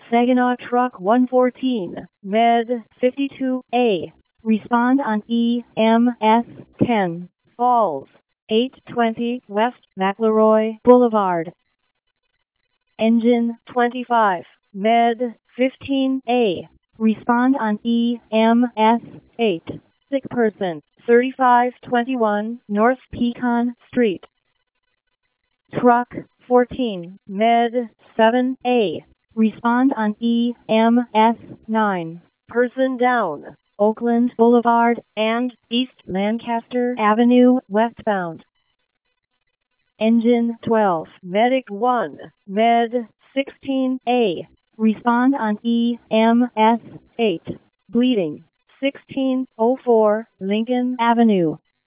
Saginaw Truck 114, Med 52A. Respond on EMS 10, Falls, 820 West McElroy Boulevard. Engine 25, Med 15A. Respond on EMS 8, sick person, 3521 North Pecan Street. Truck 14, Med 7A. Respond on EMS 9, person down, Oakland Boulevard and East Lancaster Avenue westbound. Engine 12, Medic 1, Med 16A. Respond on EMS 8, bleeding, 1604 Lincoln Avenue.